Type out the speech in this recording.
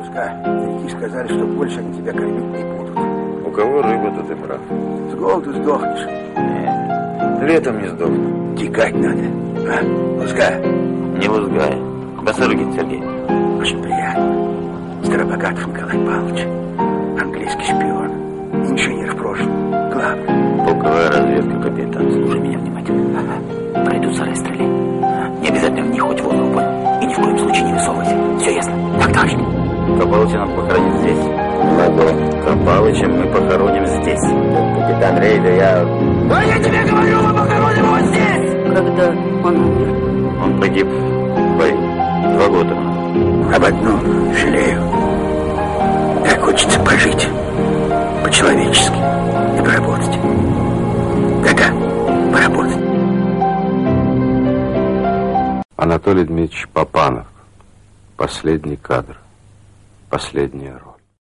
Луска, старики сказали, что больше они тебя кормить не будут. У кого рыба, то ты прав. С голоду сдохнешь. Нет, летом не сдохну. Текать надо. А, Луска? Не Лузгая. Басарыгин Сергей. Очень приятно. Старобогатов Николай Павлович. Английский шпион. Инженер в прошлом. Главный. Полковая разведка, капитан. Слушай меня внимательно. Ага. Пройдут сарай, стреляй. Не обязательно в них хоть воздух, понял? И ни в коем случае не высовывайся. Все ясно? Так точно. Копалыча нам похоронить здесь? Могу. Копалыча мы похороним здесь. Капитан Рейда, я... Да я тебе говорю, мы похороним его здесь! Когда он умер? Он погиб в бою 2 года. Об одном жалею. Так хочется пожить. По-человечески. И поработать. Да-да, поработать. Анатолий Дмитриевич Папанов. Последний кадр. Последняя роль.